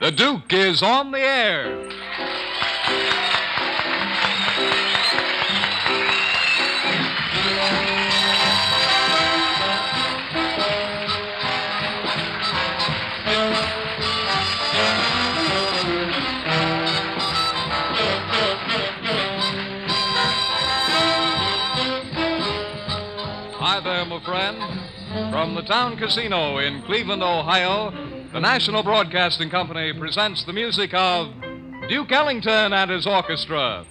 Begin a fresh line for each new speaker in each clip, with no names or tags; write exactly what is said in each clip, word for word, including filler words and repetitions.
The Duke is on the air. Hi there, my friend. From the Town Casino in Cleveland, Ohio, the National Broadcasting Company presents the music of Duke Ellington and his orchestra.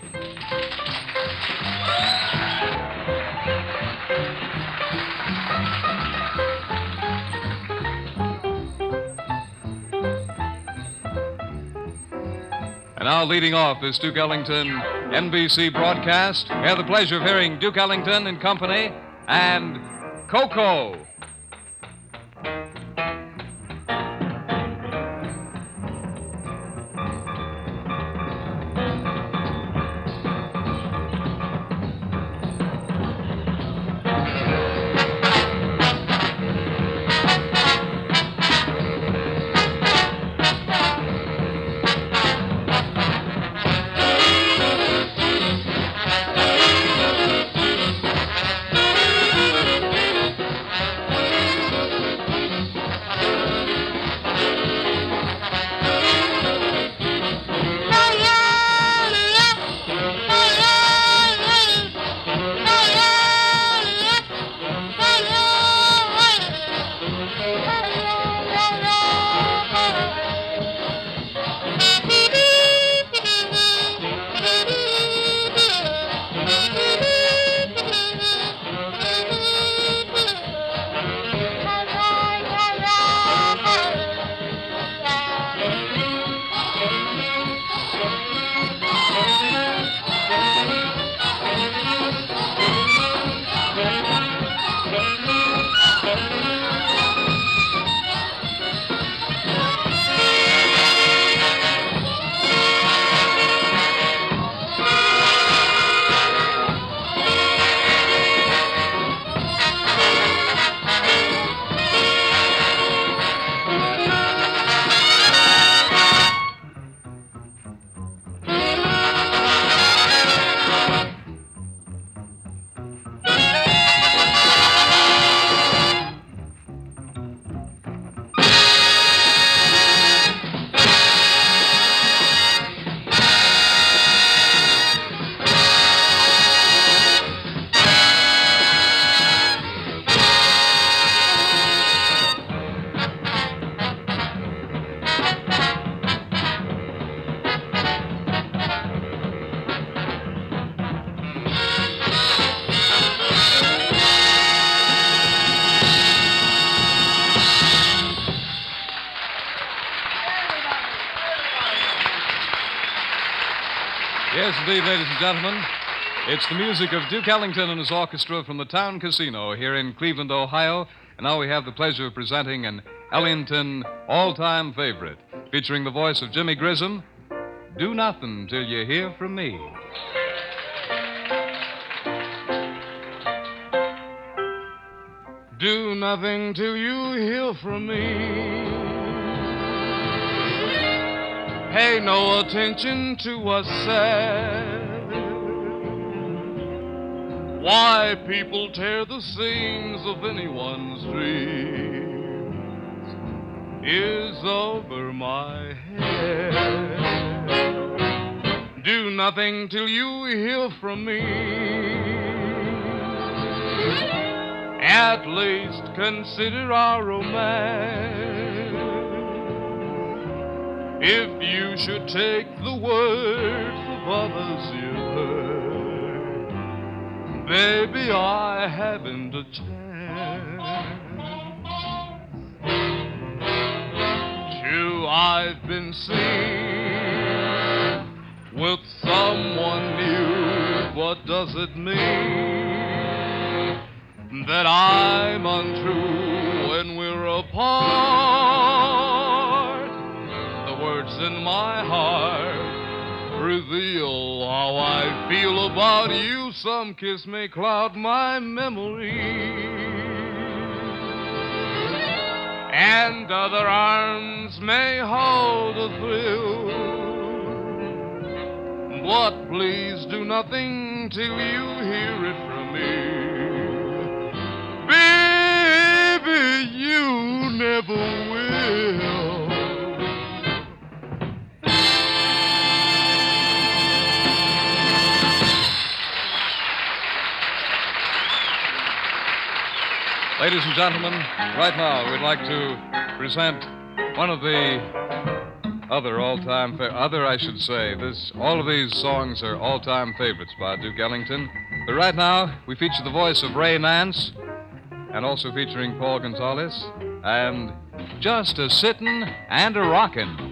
And now leading off this Duke Ellington N B C broadcast, we have the pleasure of hearing Duke Ellington and company and Coco. Yes, indeed, ladies and gentlemen. It's the music of Duke Ellington and his orchestra from the Town Casino here in Cleveland, Ohio. And now we have the pleasure of presenting an Ellington all-time favorite, featuring the voice of Jimmy Grissom, Do Nothing Till You Hear From Me.
Do nothing till you hear from me. Pay no attention to what's said. Why people tear the seams of anyone's dreams is over my head. Do nothing till you hear from me. At least consider our romance. If you should take the words of others you heard, baby, I haven't a chance. True, I've been seen with someone new. What does it mean that I'm untrue when we're apart? The words in my heart reveal how I feel about you. Some kiss may cloud my memory, and other arms may hold a thrill. But please do nothing till you hear it from me. Baby, you never will.
Ladies and gentlemen, right now we'd like to present one of the other all-time, fa- other I should say. This, all of these songs are all-time favorites by Duke Ellington. But right now we feature the voice of Ray Nance, and also featuring Paul Gonzalez, and Just a Sittin' and a Rockin'.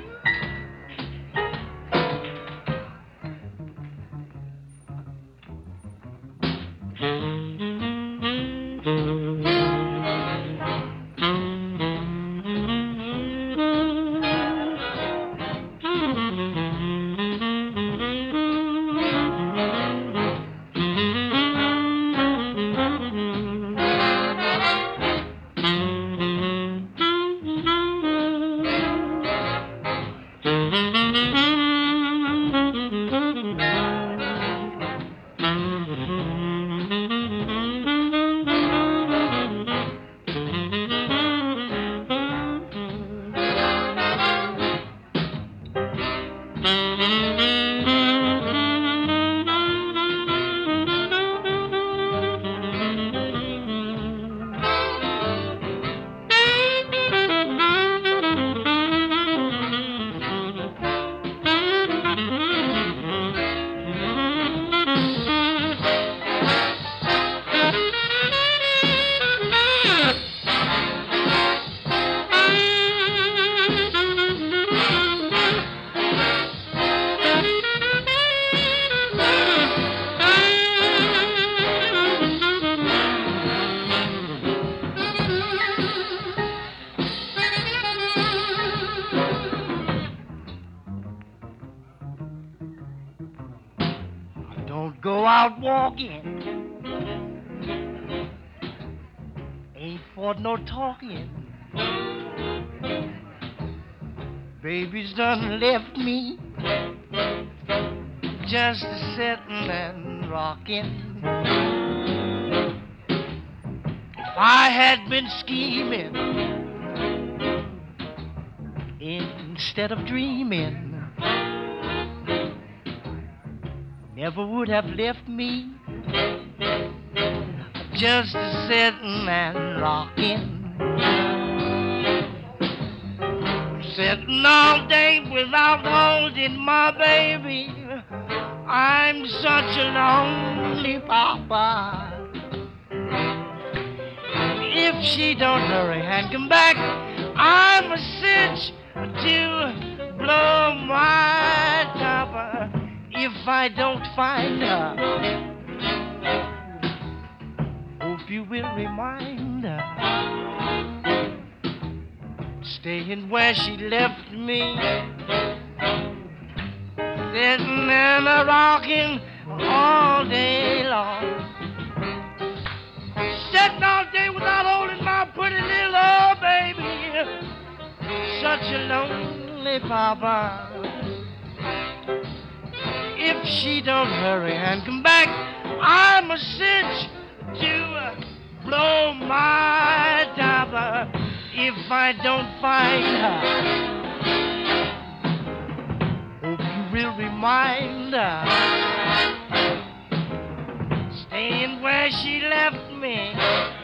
Go out walking, ain't for no talking. Baby's done left me, just a sitting and rocking. If I had been scheming instead of dreaming, never would have left me, just a sitting and rocking. Sitting all day without holding my baby, I'm such a lonely papa. If she don't hurry and come back, I'm a cinch to blow my topper. If I don't find her, hope you will remind her, staying where she left me, sitting and a rocking all day long, sitting all day without holding my pretty little old baby, such a lonely papa. If she don't hurry and come back, I'm a cinch to blow my topper. If I don't find her, hope you will remind her, staying where she left me,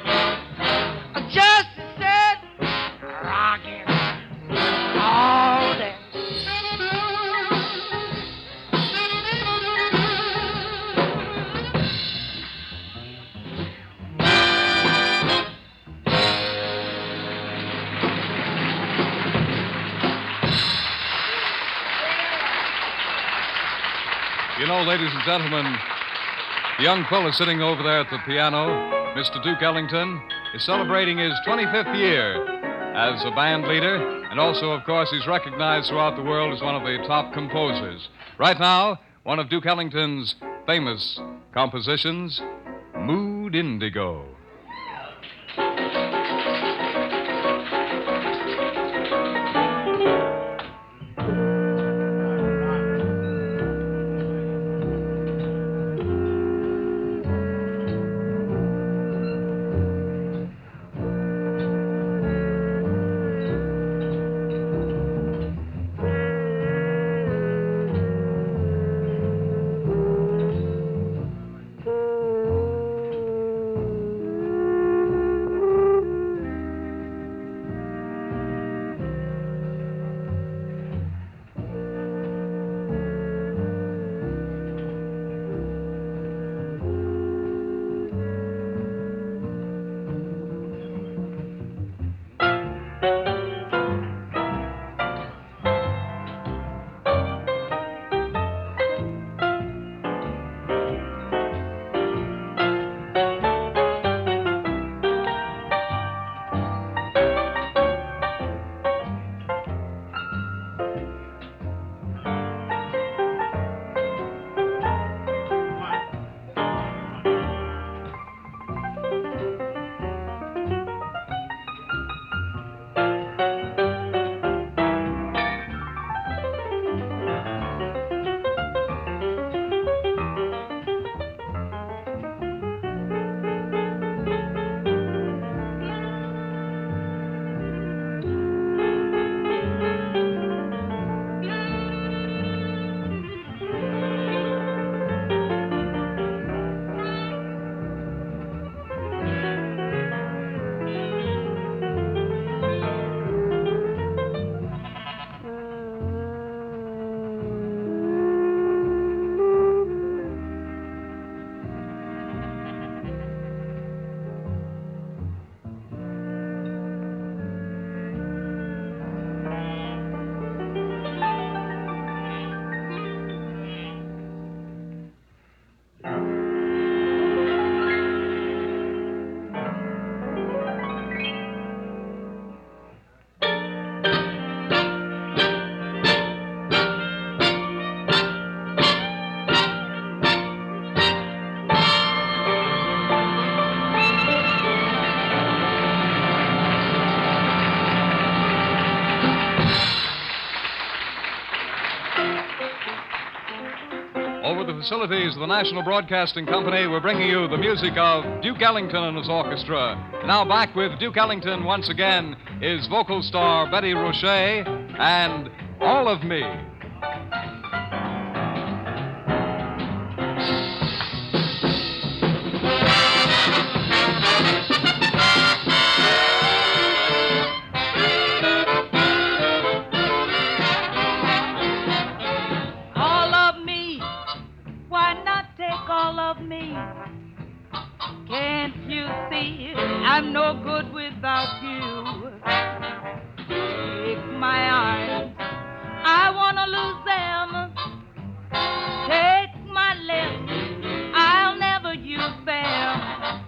just said rocking all day.
You know, ladies and gentlemen, the young fellow sitting over there at the piano, Mister Duke Ellington, is celebrating his twenty-fifth year as a band leader, and also, of course, he's recognized throughout the world as one of the top composers. Right now, one of Duke Ellington's famous compositions, Mood Indigo. with the facilities of the National Broadcasting Company, we're bringing you the music of Duke Ellington and his orchestra. Now back with Duke Ellington once again is vocal star Betty Roche and All of Me.
I'm no good without you. Take my arms, I wanna lose them. Take my lips, I'll never use them.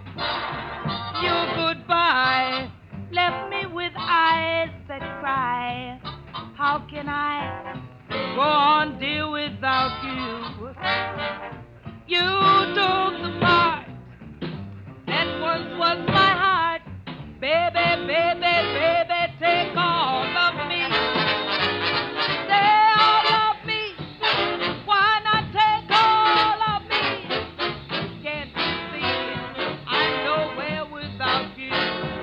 Your goodbye left me with eyes that cry. How can I go on, dear, without you? You took the part that once was my heart. Baby, baby, baby, take all of me. Say all of me. Why not take all of me? Can't you see I'm nowhere without you?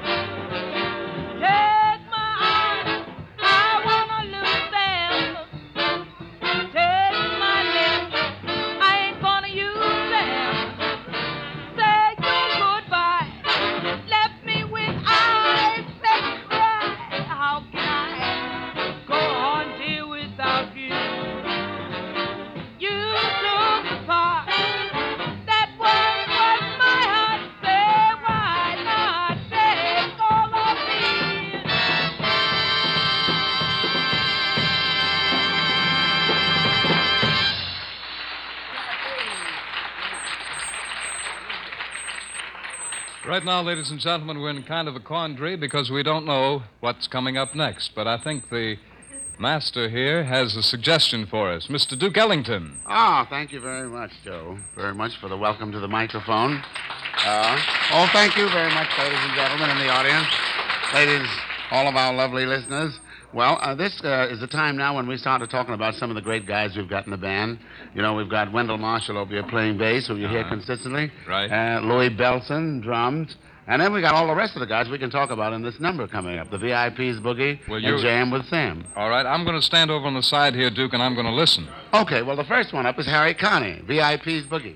Take my arms, I wanna lose them. Take my lips, I ain't gonna use them. Say your goodbye, left me with eyes that cry. How can I go on, dear, without you? You took the part that once was my heart. Say why not take all of me?
Right now, ladies and gentlemen, we're in kind of a quandary because we don't know what's coming up next. But I think the master here has a suggestion for us. Mister Duke Ellington.
Oh, thank you very much, Joe. Very much for the welcome to the microphone. Uh, oh, thank you very much, ladies and gentlemen in the audience. Ladies, all of our lovely listeners. Well, uh, this uh, is the time now when we started talking about some of the great guys we've got in the band. You know, we've got Wendell Marshall over here playing bass, who you hear
Uh-huh.
consistently.
Right.
Uh, Louis Belson, drums. And then we got all the rest of the guys we can talk about in this number coming up. The V I P's Boogie
Well,
and
you-
Jam with Sam.
All right, I'm going to stand over on the side here, Duke, and I'm going to listen.
Okay, well, the first one up is Harry Connick, V I P's Boogie.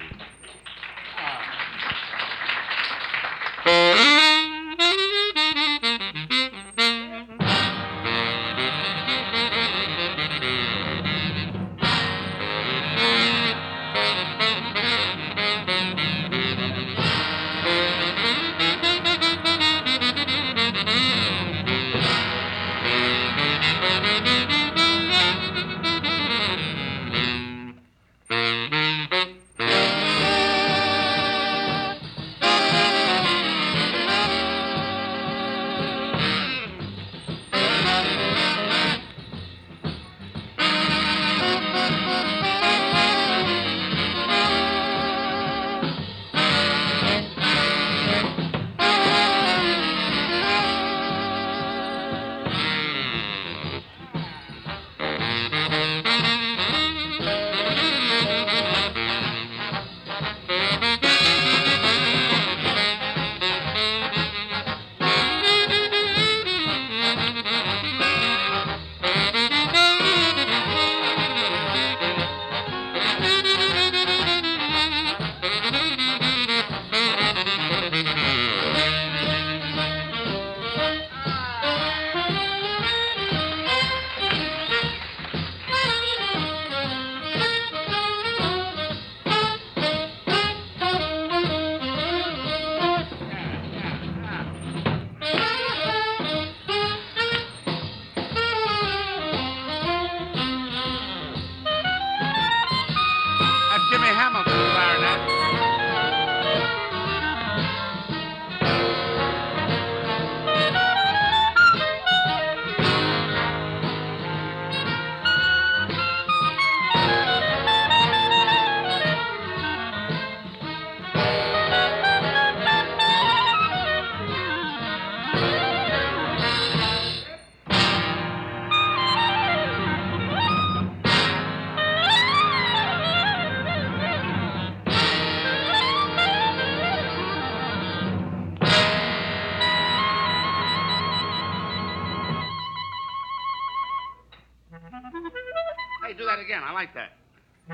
Hey, do that again. I like that.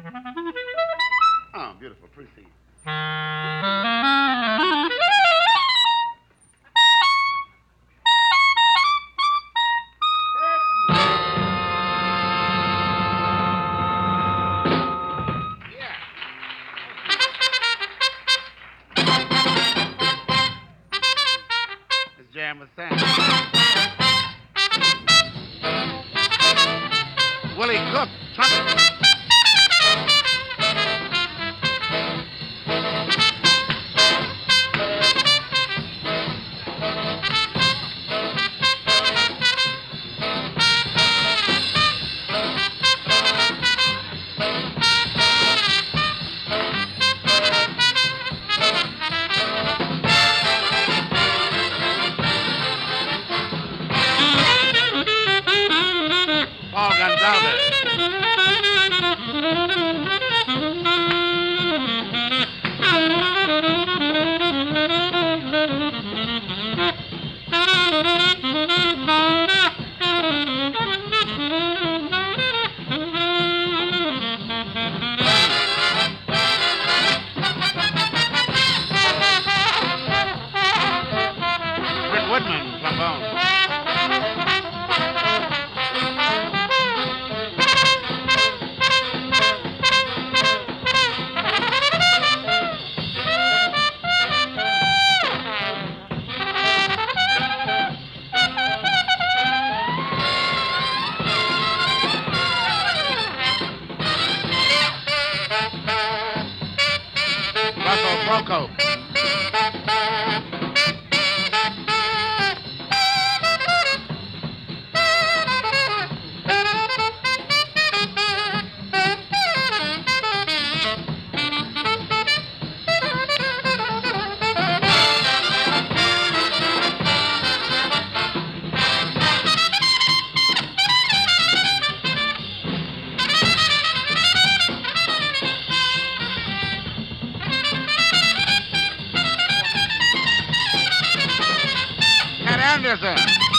Oh, beautiful. Proceed. Jam with Sam. Willie Cook, trumpet. Paul Gonzalez. Rick Woodman, trombone. Russell Prokop. Cat Anderson.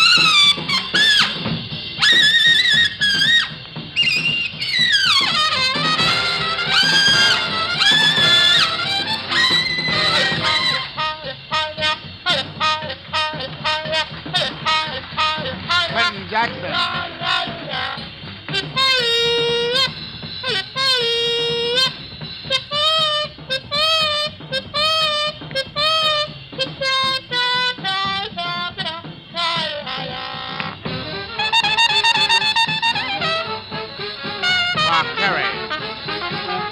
Quentin Jackson. Bob Terry.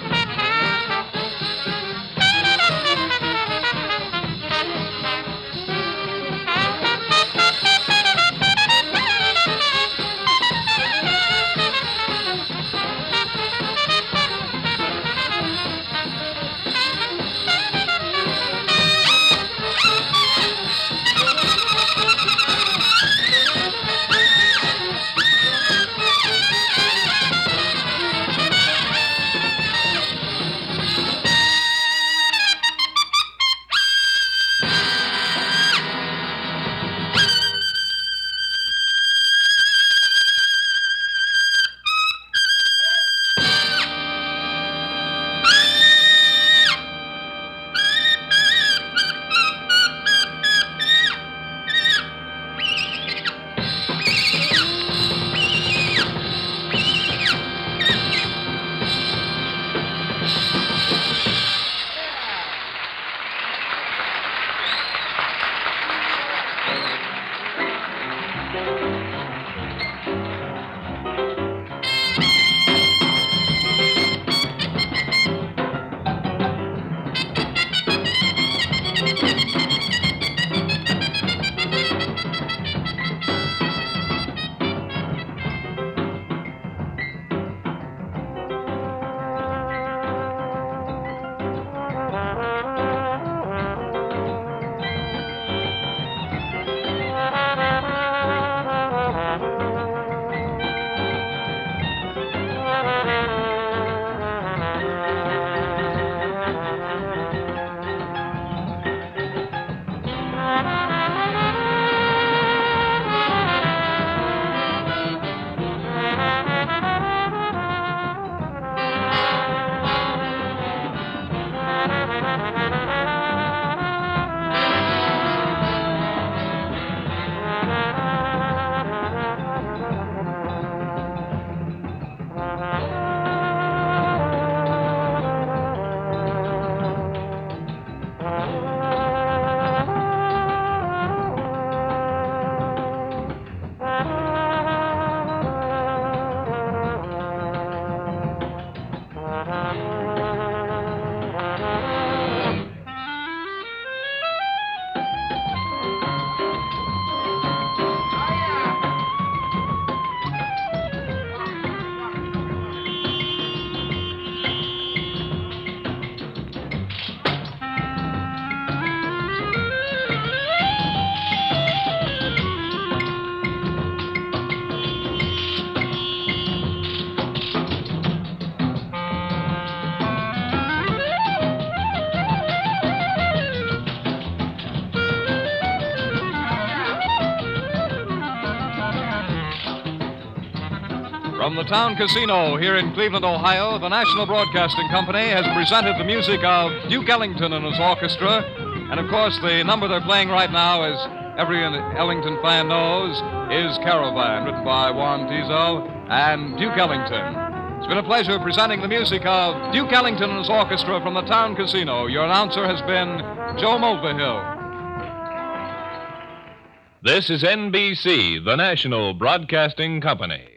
the Town Casino here in Cleveland, Ohio, the National Broadcasting Company has presented the music of Duke Ellington and his orchestra. And, of course, the number they're playing right now, as every Ellington fan knows, is Caravan, written by Juan Tizo and Duke Ellington. It's been a pleasure presenting the music of Duke Ellington and his orchestra from the Town Casino. Your announcer has been Joe Mulvihill.
This is N B C, the National Broadcasting Company.